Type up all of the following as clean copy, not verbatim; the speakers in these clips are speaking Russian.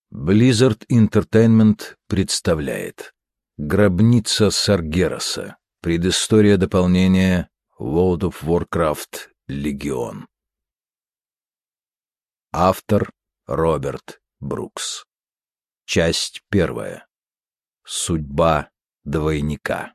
Blizzard Entertainment представляет «Гробница Саргераса. Предыстория дополнения World of Warcraft Легион». Автор Роберт Брукс. Часть 1. Судьба двойника.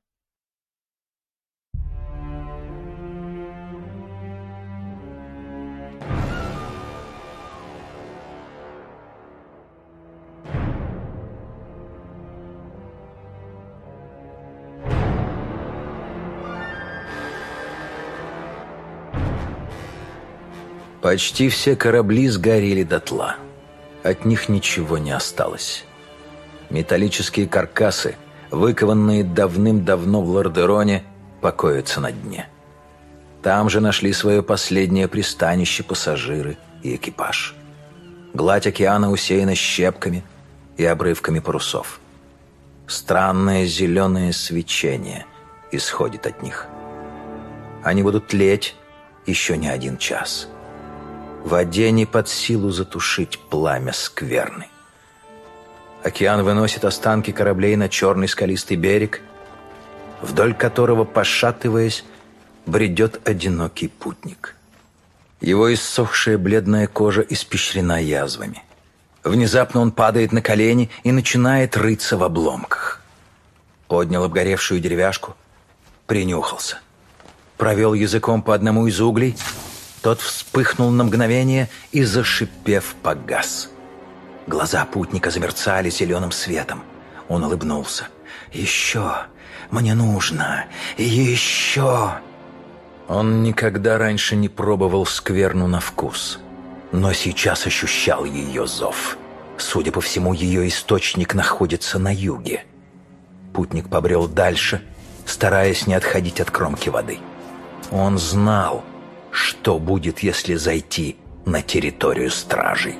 Почти все корабли сгорели дотла. От них ничего не осталось. Металлические каркасы, выкованные давным-давно в Лордероне, покоятся на дне. Там же нашли свое последнее пристанище пассажиры и экипаж. Гладь океана усеяна щепками и обрывками парусов. Странное зеленое свечение исходит от них. Они будут тлеть еще не 1 час. Воде не под силу затушить пламя скверны. Океан выносит останки кораблей на черный скалистый берег, вдоль которого, пошатываясь, бредет одинокий путник. Его иссохшая бледная кожа испещрена язвами. Внезапно он падает на колени и начинает рыться в обломках. Поднял обгоревшую деревяшку, принюхался. Провел языком по одному из углей. Тот вспыхнул на мгновение и, зашипев, погас. Глаза путника замерцали зеленым светом. Он улыбнулся. «Еще! Мне нужно! Еще!» Он никогда раньше не пробовал скверну на вкус, но сейчас ощущал ее зов. Судя по всему, ее источник находится на юге. Путник побрел дальше, стараясь не отходить от кромки воды. Он знал, что будет, если зайти на территорию стражей.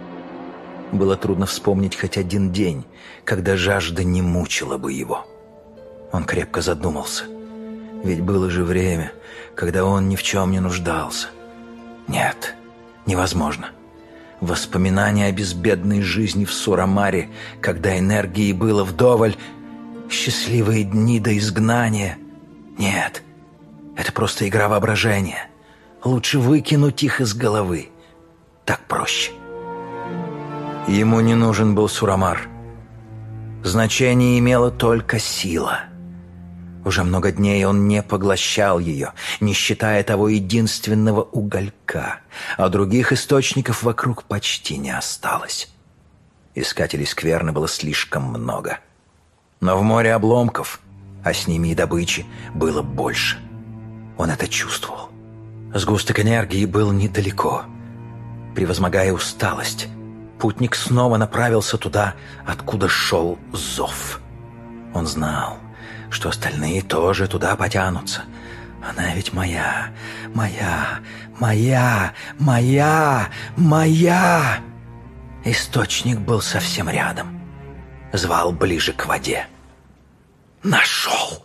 Было трудно вспомнить хоть один день, когда жажда не мучила бы его. Он крепко задумался. Ведь было же время, когда он ни в чем не нуждался. Нет, невозможно. Воспоминания о безбедной жизни в Сурамаре, когда энергии было вдоволь, счастливые дни до изгнания. Нет, это просто игра воображения. Лучше выкинуть их из головы. Так проще. Ему не нужен был Сурамар. Значение имела только сила. Уже много дней он не поглощал ее, не считая того единственного уголька, а других источников вокруг почти не осталось. Искателей скверны было слишком много. Но в море обломков, а с ними и добычи, было больше. Он это чувствовал. Сгусток энергии был недалеко. Превозмогая усталость, путник снова направился туда, откуда шел зов. Он знал, что остальные тоже туда потянутся. Она ведь моя, моя, моя, моя, моя. Источник был совсем рядом. Звал ближе к воде. Нашел!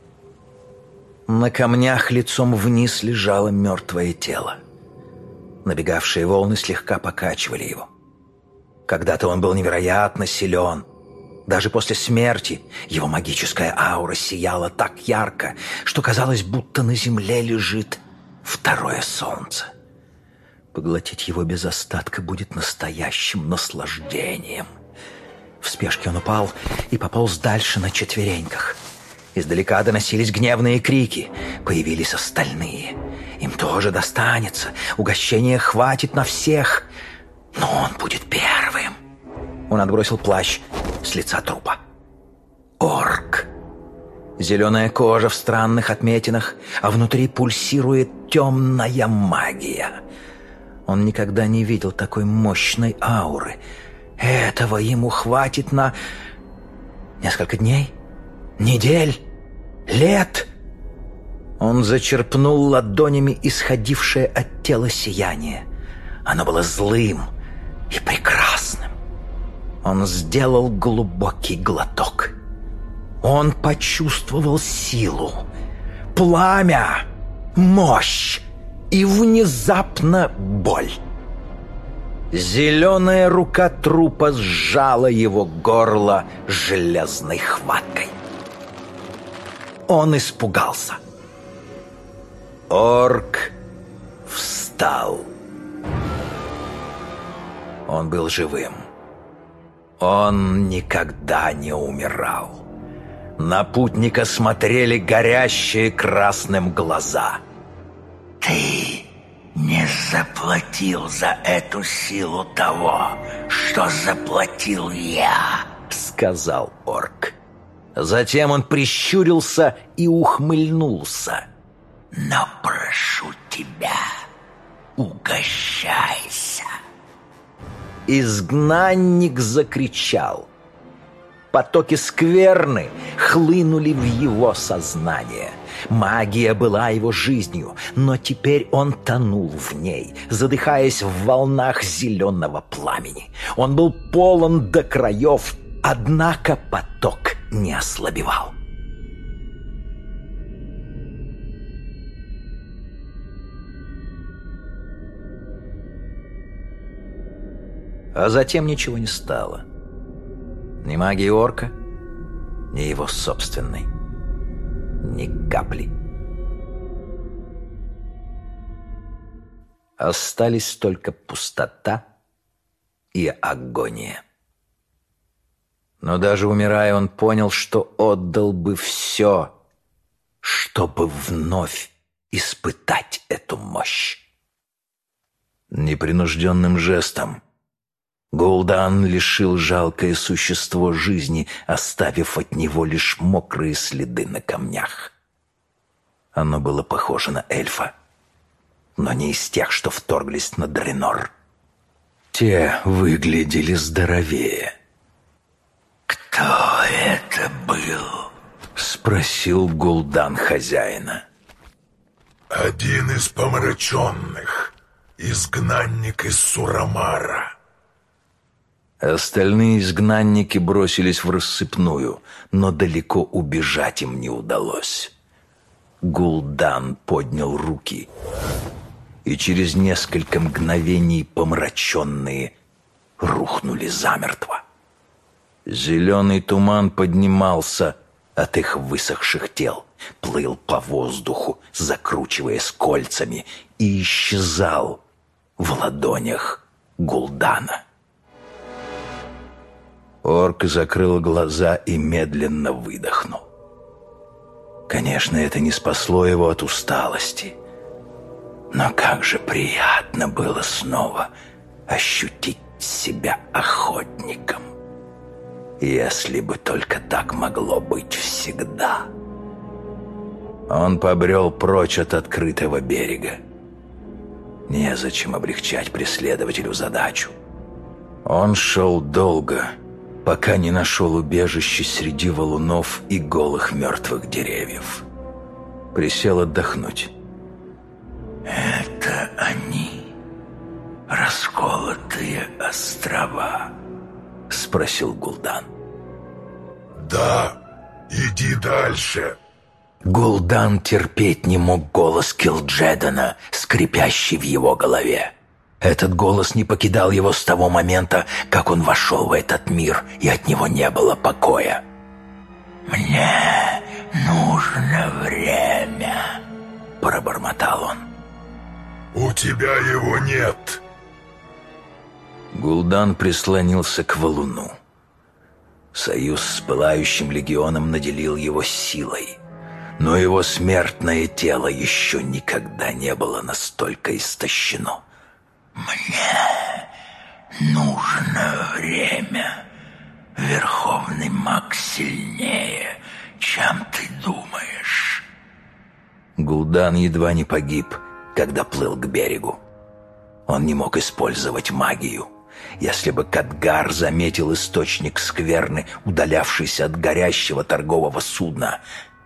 На камнях лицом вниз лежало мертвое тело. Набегавшие волны слегка покачивали его. Когда-то он был невероятно силен. Даже после смерти его магическая аура сияла так ярко, что казалось, будто на земле лежит второе солнце. Поглотить его без остатка будет настоящим наслаждением. В спешке он упал и пополз дальше на четвереньках. Издалека доносились гневные крики. Появились остальные. Им тоже достанется. Угощения хватит на всех. Но он будет первым. Он отбросил плащ с лица трупа. Орк. Зеленая кожа в странных отметинах, а внутри пульсирует темная магия. Он никогда не видел такой мощной ауры. Этого ему хватит на несколько дней, недель, лет. Он зачерпнул ладонями исходившее от тела сияние. Оно было злым и прекрасным. Он сделал глубокий глоток. Он почувствовал силу, пламя, мощь и внезапно боль. Зеленая рука трупа сжала его горло железной хваткой. Он испугался. Орк встал. Он был живым. Он никогда не умирал. На путника смотрели горящие красным глаза. «Ты не заплатил за эту силу того, что заплатил я», — сказал орк. Затем он прищурился и ухмыльнулся. «Но прошу тебя, угощайся». Изгнанник закричал. Потоки скверны хлынули в его сознание. Магия была его жизнью, но теперь он тонул в ней, задыхаясь в волнах зеленого пламени. Он был полон до краев, однако поток не ослабевал. А затем ничего не стало. Ни магии орка, ни его собственной. Ни капли. Остались только пустота и агония. Но даже умирая, он понял, что отдал бы все, чтобы вновь испытать эту мощь. Непринужденным жестом Гул'дан лишил жалкое существо жизни, оставив от него лишь мокрые следы на камнях. Оно было похоже на эльфа, но не из тех, что вторглись на Дренор. Те выглядели здоровее. «Кто это был?» — спросил Гул'дан хозяина. «Один из помраченных, изгнанник из Сурамара». Остальные изгнанники бросились в рассыпную, но далеко убежать им не удалось. Гул'дан поднял руки, и через несколько мгновений помраченные рухнули замертво. Зеленый туман поднимался от их высохших тел, плыл по воздуху, закручиваясь кольцами, и исчезал в ладонях Гул'дана. Орк закрыл глаза и медленно выдохнул. Конечно, это не спасло его от усталости. Но как же приятно было снова ощутить себя охотником. Если бы только так могло быть всегда. Он побрел прочь от открытого берега. Незачем облегчать преследователю задачу. Он шел долго, пока не нашел убежище среди валунов и голых мертвых деревьев. Присел отдохнуть. «Это они, расколотые острова?» — спросил Гул'дан. «Да, иди дальше». Гул'дан терпеть не мог голос Кил'джедана, скрипящий в его голове. Этот голос не покидал его с того момента, как он вошел в этот мир, и от него не было покоя. «Мне нужно время», — пробормотал он. «У тебя его нет». Гул'дан прислонился к валуну. Союз с Пылающим легионом наделил его силой, но его смертное тело еще никогда не было настолько истощено. «Мне нужно время. Верховный маг сильнее, чем ты думаешь». Гул'дан едва не погиб, когда плыл к берегу. Он не мог использовать магию. Если бы Кадгар заметил источник скверны, удалявшийся от горящего торгового судна.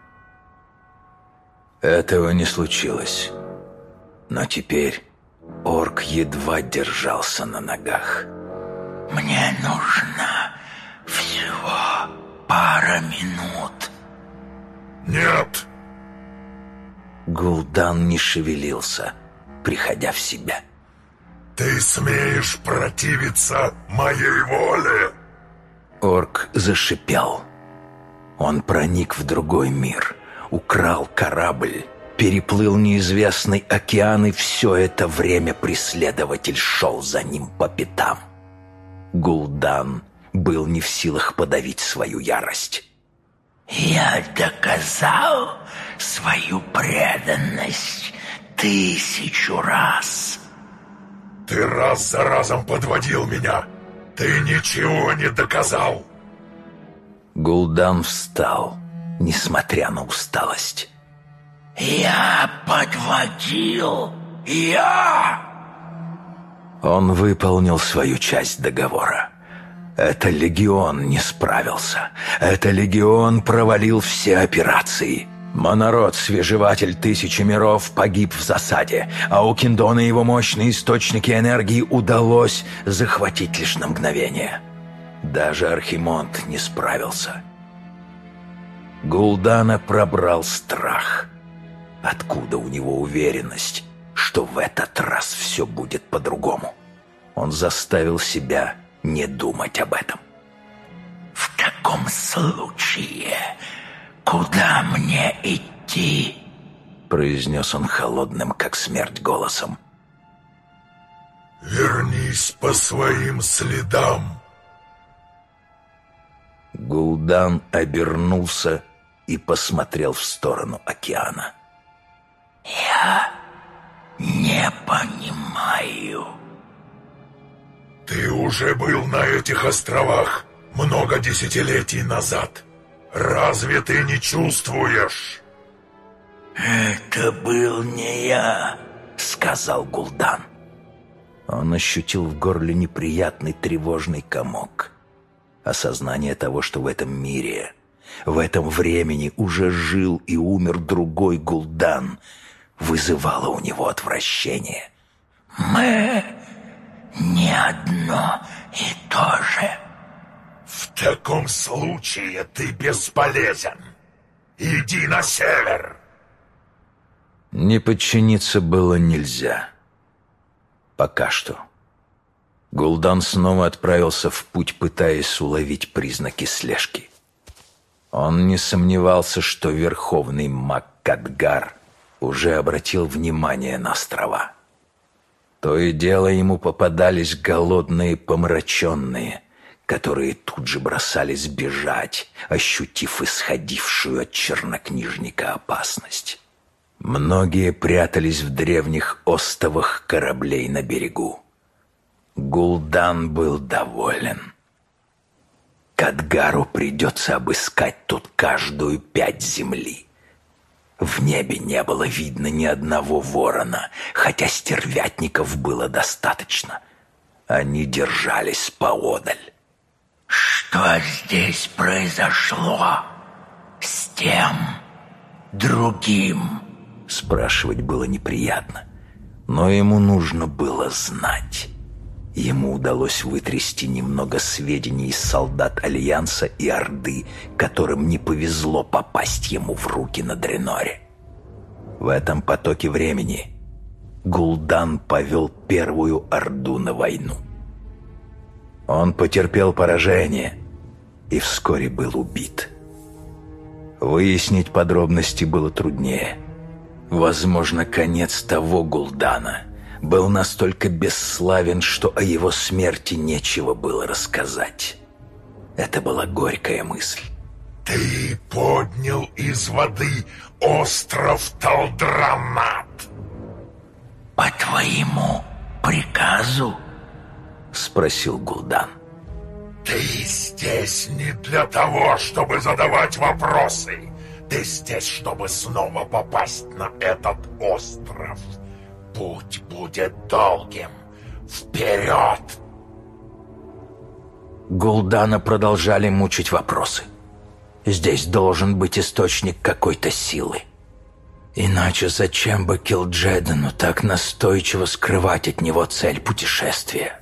Этого не случилось. Но теперь орк едва держался на ногах. «Мне нужно всего пара минут». «Нет». Гул'дан не шевелился, приходя в себя. Ты смеешь противиться моей воле? Орк зашипел. Он проник в другой мир, украл корабль, переплыл неизвестный океан, и все это время преследователь шел за ним по пятам. Гул'дан был не в силах подавить свою ярость. «Я доказал свою преданность 1000 раз». «Ты раз за разом подводил меня. Ты ничего не доказал». Гул'дан встал, несмотря на усталость. «Я подводил! Я!» Он выполнил свою часть договора. Это легион не справился. Это легион провалил все операции. Монород, свежеватель 1000 миров, погиб в засаде, а у Киндона его мощные источники энергии удалось захватить лишь на мгновение. Даже Архимонд не справился. Гул'дана пробрал страх. Откуда у него уверенность, что в этот раз все будет по-другому? Он заставил себя не думать об этом. «В таком случае, куда мне идти?» произнес он холодным, как смерть, голосом. «Вернись по своим следам». Гул'дан обернулся и посмотрел в сторону океана. «Я не понимаю». «Ты уже был на этих островах много десятилетий назад. Разве ты не чувствуешь?» «Это был не я», — сказал Гул'дан. Он ощутил в горле неприятный тревожный комок. Осознание того, что в этом мире, в этом времени уже жил и умер другой Гул'дан, вызывало у него отвращение. «Мы не одно и то же». «В таком случае ты бесполезен. Иди на север». Не подчиниться было нельзя. Пока что. Гул'дан снова отправился в путь, пытаясь уловить признаки слежки. Он не сомневался, что верховный маг Кадгар уже обратил внимание на острова. То и дело ему попадались голодные помраченные, которые тут же бросались бежать, ощутив исходившую от чернокнижника опасность. Многие прятались в древних остовах кораблей на берегу. Гул'дан был доволен. Кадгару придется обыскать тут каждую 5 земли. В небе не было видно ни одного ворона, хотя стервятников было достаточно. Они держались поодаль. «Что здесь произошло с тем другим?» Спрашивать было неприятно, но ему нужно было знать. Ему удалось вытрясти немного сведений из солдат Альянса и Орды, которым не повезло попасть ему в руки на Дреноре. В этом потоке времени Гул'дан повел первую Орду на войну. Он потерпел поражение и вскоре был убит. Выяснить подробности было труднее. Возможно, конец того Гул'дана был настолько бесславен, что о его смерти нечего было рассказать. Это была горькая мысль. «Ты поднял из воды остров Талдранат». «По твоему приказу?» — спросил Гул'дан. «Ты здесь не для того, чтобы задавать вопросы. Ты здесь, чтобы снова попасть на этот остров. Путь будет долгим. Вперед!» Гул'дана продолжали мучить вопросы. Здесь должен быть источник какой-то силы. Иначе зачем бы Кил'джедану так настойчиво скрывать от него цель путешествия?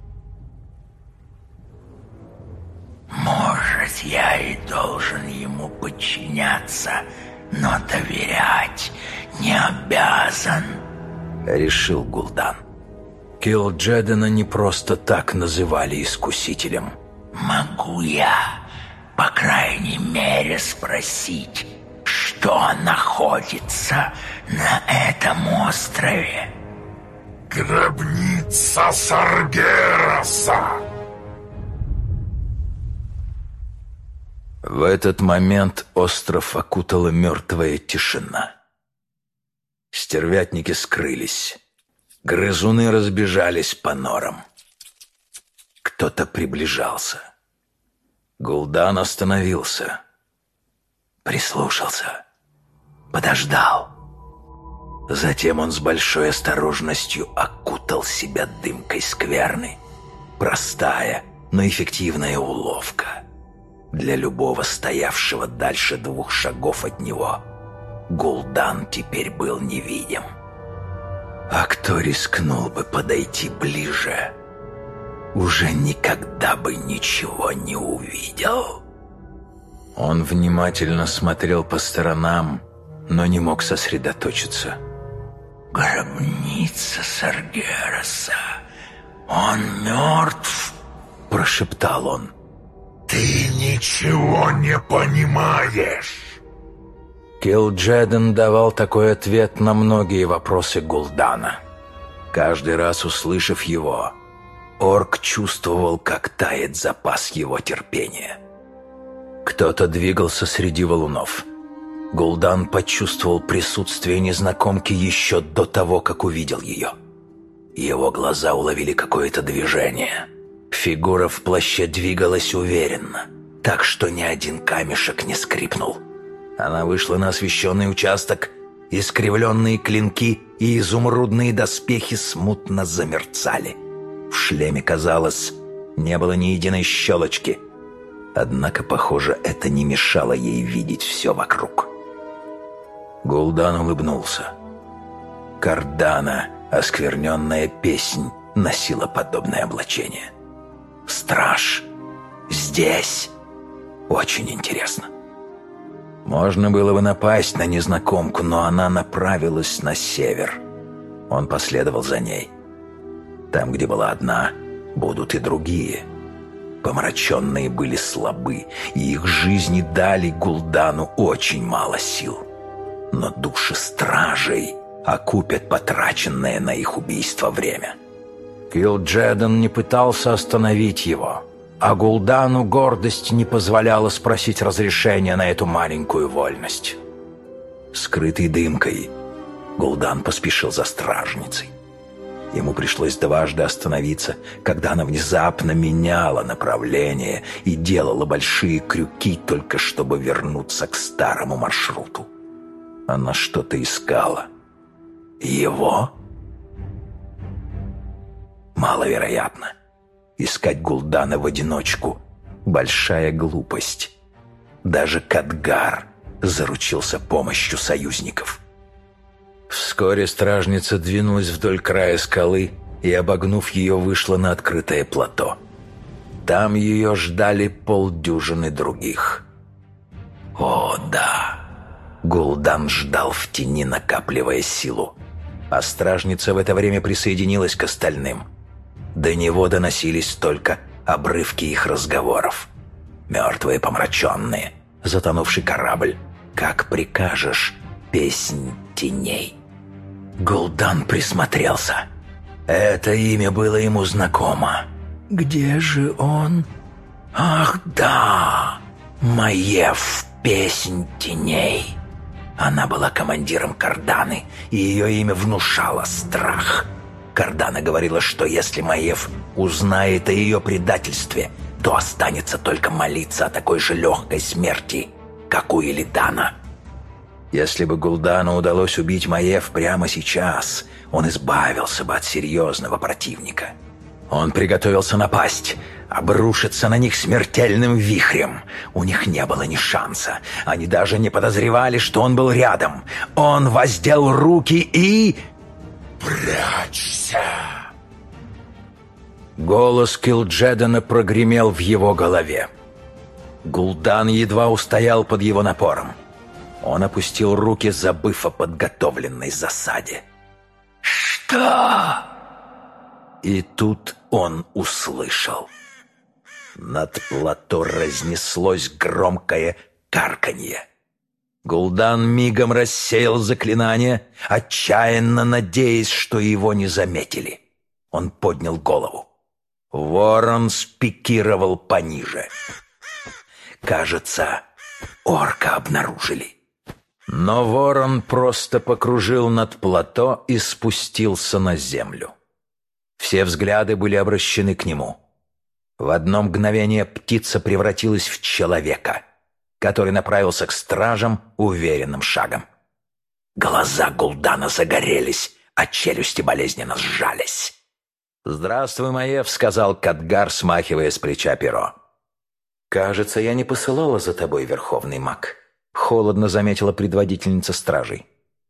«Может, я и должен ему подчиняться, но доверять не обязан», — решил Гул'дан. Килджедена не просто так называли искусителем. «Могу я, по крайней мере, спросить, что находится на этом острове?» «Гробница Саргераса!» В этот момент остров окутала мертвая тишина. Стервятники скрылись. Грызуны разбежались по норам. Кто-то приближался. Гул'дан остановился. Прислушался. Подождал. Затем он с большой осторожностью окутал себя дымкой скверны. Простая, но эффективная уловка. Для любого стоявшего дальше 2 шагов от него Гул'дан теперь был невидим. А кто рискнул бы подойти ближе, уже никогда бы ничего не увидел. Он внимательно смотрел по сторонам, но не мог сосредоточиться. «Гробница Саргераса. Он мертв?» – прошептал он. «Ты ничего не понимаешь!» Килджеден давал такой ответ на многие вопросы Гул'дана. Каждый раз услышав его, орк чувствовал, как тает запас его терпения. Кто-то двигался среди валунов. Гул'дан почувствовал присутствие незнакомки еще до того, как увидел ее. Его глаза уловили какое-то движение. Фигура в плаще двигалась уверенно, так что ни один камешек не скрипнул. Она вышла на освещенный участок, искривленные клинки и изумрудные доспехи смутно замерцали. В шлеме, казалось, не было ни единой щелочки. Однако, похоже, это не мешало ей видеть все вокруг. Гул'дан улыбнулся. Кардана, оскверненная песнь, носила подобное облачение. Страж здесь. Очень интересно. Можно было бы напасть на незнакомку, но она направилась на север. Он последовал за ней. Там, где была одна, будут и другие. Помраченные были слабы, и их жизни дали Гул'дану очень мало сил. Но души стражей окупят потраченное на их убийство время. Килджеден не пытался остановить его, а Гул'дану гордость не позволяла спросить разрешения на эту маленькую вольность. Скрытый дымкой, Гул'дан поспешил за стражницей. Ему пришлось дважды остановиться, когда она внезапно меняла направление и делала большие крюки, только чтобы вернуться к старому маршруту. Она что-то искала. Его? Маловероятно. Искать Гул'дана в одиночку – большая глупость. Даже Кадгар заручился помощью союзников. Вскоре стражница двинулась вдоль края скалы и, обогнув ее, вышла на открытое плато. Там ее ждали полдюжины других. О, да! Гул'дан ждал в тени, накапливая силу. А стражница в это время присоединилась к остальным. До него доносились только обрывки их разговоров. Мертвые, помраченные, затонувший корабль. Как прикажешь, песнь теней. Гул'дан присмотрелся. Это имя было ему знакомо. Где же он? Ах, да! Маев, песнь теней. Она была командиром Карданы, и ее имя внушало страх. Кардана говорила, что если Маев узнает о ее предательстве, то останется только молиться о такой же легкой смерти, как у Илидана. Если бы Гул'дану удалось убить Маев прямо сейчас, он избавился бы от серьезного противника. Он приготовился напасть, обрушиться на них смертельным вихрем. У них не было ни шанса. Они даже не подозревали, что он был рядом. Он воздел руки и... «Прячься!» Голос Килджедена прогремел в его голове. Гул'дан едва устоял под его напором. Он опустил руки, забыв о подготовленной засаде. «Что? И тут он услышал. Над плато разнеслось громкое карканье. Гул'дан мигом рассеял заклинание, отчаянно надеясь, что его не заметили. Он поднял голову. Ворон спикировал пониже. Кажется, орка обнаружили. Но ворон просто покружил над плато и спустился на землю. Все взгляды были обращены к нему. В одно мгновение птица превратилась в человека, который направился к стражам уверенным шагом. Глаза Гул'дана загорелись, а челюсти болезненно сжались. «Здравствуй, Маев», — сказал Кадгар, смахивая с плеча перо. «Кажется, я не посылала за тобой, верховный маг», — холодно заметила предводительница стражей.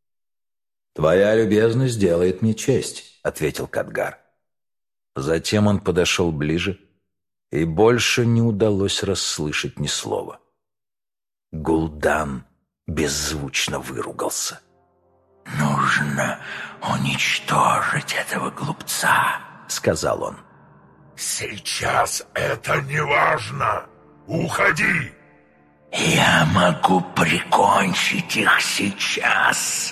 «Твоя любезность делает мне честь», — ответил Кадгар. Затем он подошел ближе, и больше не удалось расслышать ни слова. Гул'дан беззвучно выругался. «Нужно уничтожить этого глупца», — сказал он. «Сейчас это не важно. Уходи!» «Я могу прикончить их сейчас».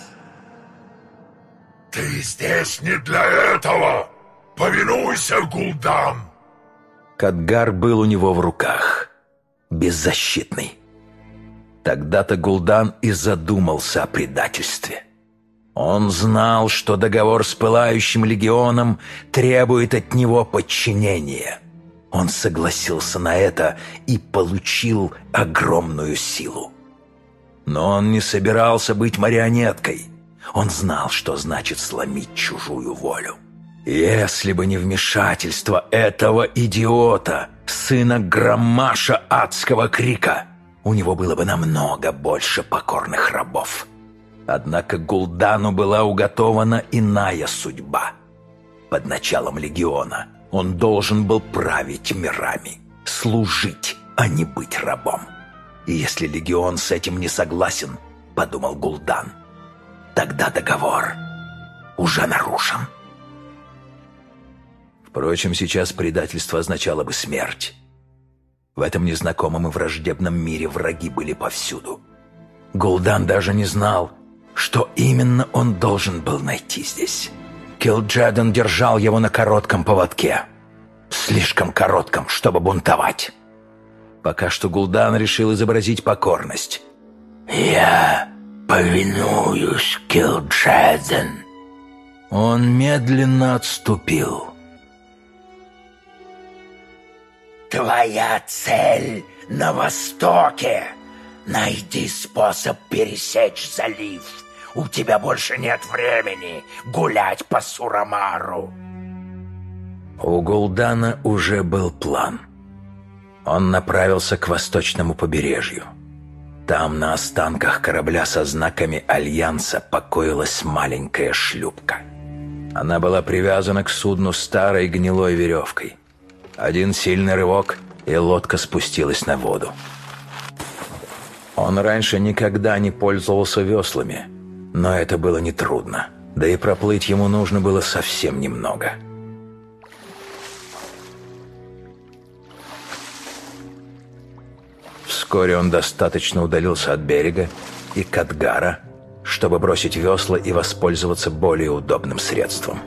«Ты здесь не для этого! Повинуйся, Гул'дан!» Кадгар был у него в руках, беззащитный. Тогда-то Гул'дан и задумался о предательстве. Он знал, что договор с Пылающим легионом требует от него подчинения. Он согласился на это и получил огромную силу. Но он не собирался быть марионеткой. Он знал, что значит сломить чужую волю. Если бы не вмешательство этого идиота, сына Громаша Адского Крика, у него было бы намного больше покорных рабов. Однако Гул'дану была уготована иная судьба. Под началом легиона он должен был править мирами, служить, а не быть рабом. И если легион с этим не согласен, подумал Гул'дан, тогда договор уже нарушен. Впрочем, сейчас предательство означало бы смерть. В этом незнакомом и враждебном мире враги были повсюду. Гул'дан даже не знал, что именно он должен был найти здесь. Кил'джадан держал его на коротком поводке. Слишком коротком, чтобы бунтовать. Пока что Гул'дан решил изобразить покорность. «Я повинуюсь, Кил'джадан». Он медленно отступил. «Твоя цель на востоке. Найди способ пересечь залив. У тебя больше нет времени гулять по Сурамару». У Гул'дана уже был план. Он направился к восточному побережью. Там на останках корабля со знаками Альянса покоилась маленькая шлюпка. Она была привязана к судну старой гнилой веревкой. Один сильный рывок, и лодка спустилась на воду. Он раньше никогда не пользовался веслами, но это было нетрудно, да и проплыть ему нужно было совсем немного. Вскоре он достаточно удалился от берега и Кадгара, чтобы бросить весла и воспользоваться более удобным средством.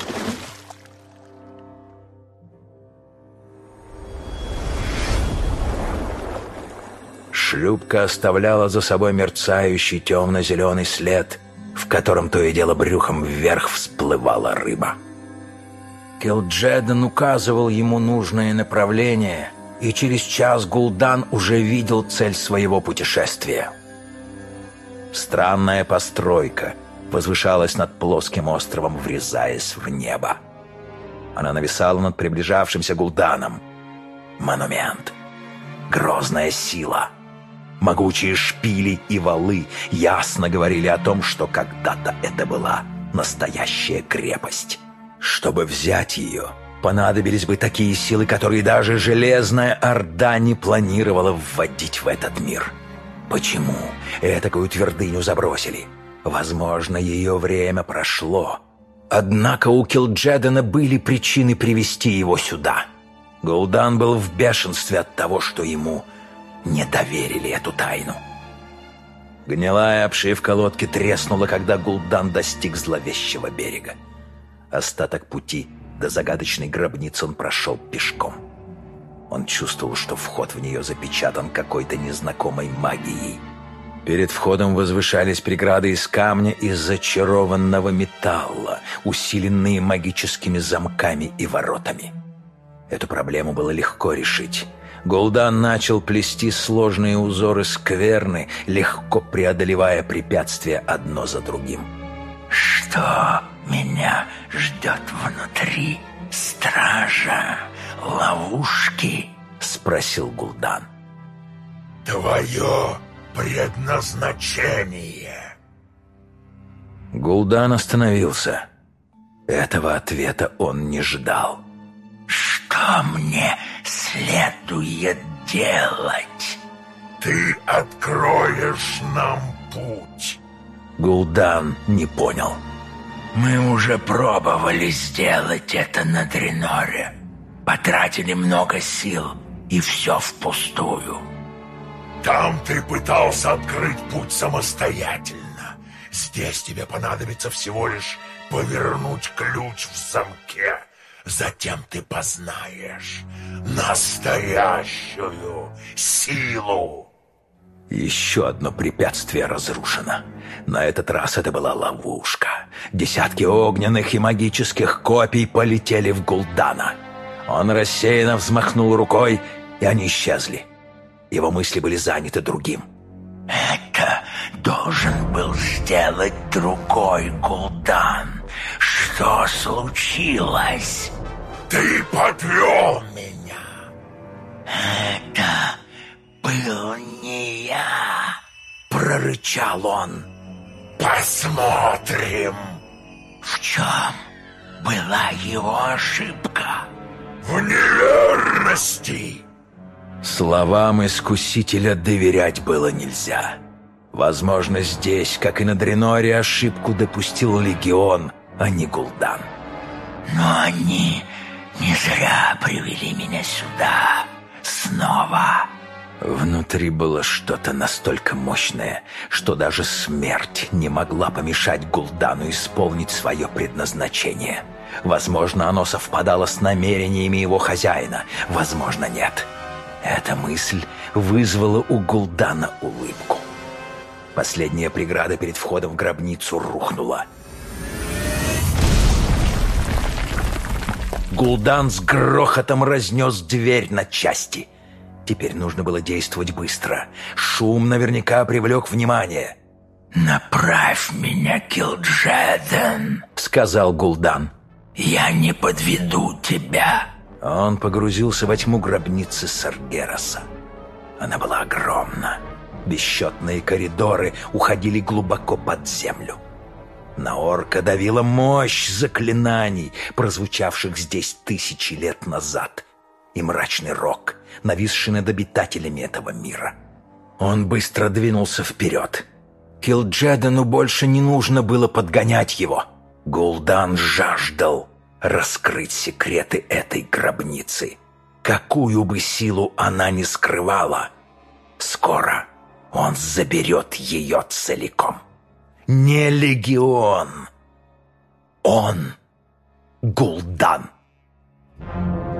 Шлюпка оставляла за собой мерцающий темно-зеленый след, в котором то и дело брюхом вверх всплывала рыба. Кил'джадан указывал ему нужное направление, и через час Гул'дан уже видел цель своего путешествия. Странная постройка возвышалась над плоским островом, врезаясь в небо. Она нависала над приближавшимся Гул'даном. Монумент. Грозная сила. Могучие шпили и валы ясно говорили о том, что когда-то это была настоящая крепость. Чтобы взять ее, понадобились бы такие силы, которые даже Железная Орда не планировала вводить в этот мир. Почему этакую твердыню забросили? Возможно, ее время прошло, Однако у Килджедена были причины привести его сюда. Гул'дан был в бешенстве от того, что ему не доверили эту тайну. Гнилая обшивка лодки треснула, когда Гул'дан достиг зловещего берега. Остаток пути до загадочной гробницы он прошел пешком. Он чувствовал, что вход в нее запечатан какой-то незнакомой магией. Перед входом возвышались преграды из камня и зачарованного металла, усиленные магическими замками и воротами. Эту проблему было легко решить. Гул'дан начал плести сложные узоры скверны, легко преодолевая препятствия одно за другим. «Что меня ждет внутри, стража? Ловушки?» — спросил Гул'дан. «Твое предназначение». Гул'дан остановился. Этого ответа он не ждал. «Что мне следует делать?» «Ты откроешь нам путь». Гул'дан не понял. «Мы уже пробовали сделать это на Дреноре. Потратили много сил, и все впустую». «Там ты пытался открыть путь самостоятельно. Здесь тебе понадобится всего лишь повернуть ключ в замке. Затем ты познаешь настоящую силу». Еще одно препятствие разрушено. На этот раз это была ловушка. Десятки огненных и магических копий полетели в Гул'дана. Он рассеянно взмахнул рукой, и они исчезли. Его мысли были заняты другим. «Это должен был сделать другой Гул'дан. Что случилось?» «Ты подвел меня!» «Это был не я!» — прорычал он. «Посмотрим!» «В чем была его ошибка?» «В неверности!» Словам искусителя доверять было нельзя. Возможно, здесь, как и на Дреноре, ошибку допустил Легион, а не Гул'дан. «Но они не зря привели меня сюда. Снова!» Внутри было что-то настолько мощное, что даже смерть не могла помешать Гул'дану исполнить свое предназначение. Возможно, оно совпадало с намерениями его хозяина, возможно, нет. Эта мысль вызвала у Гул'дана улыбку. Последняя преграда перед входом в гробницу рухнула. Гул'дан с грохотом разнес дверь на части. Теперь нужно было действовать быстро. Шум наверняка привлек внимание. «Направь меня, Килджеден», — сказал Гул'дан. «Я не подведу тебя». Он погрузился во тьму гробницы Саргераса. Она была огромна. Бесчетные коридоры уходили глубоко под землю. На орка давила мощь заклинаний, прозвучавших здесь 1000 лет назад, и мрачный рок, нависший над обитателями этого мира. Он быстро двинулся вперед. Килджедену больше не нужно было подгонять его. Гул'дан жаждал раскрыть секреты этой гробницы. Какую бы силу она ни скрывала, скоро он заберет ее целиком. Не Легион. Он Гул'дан.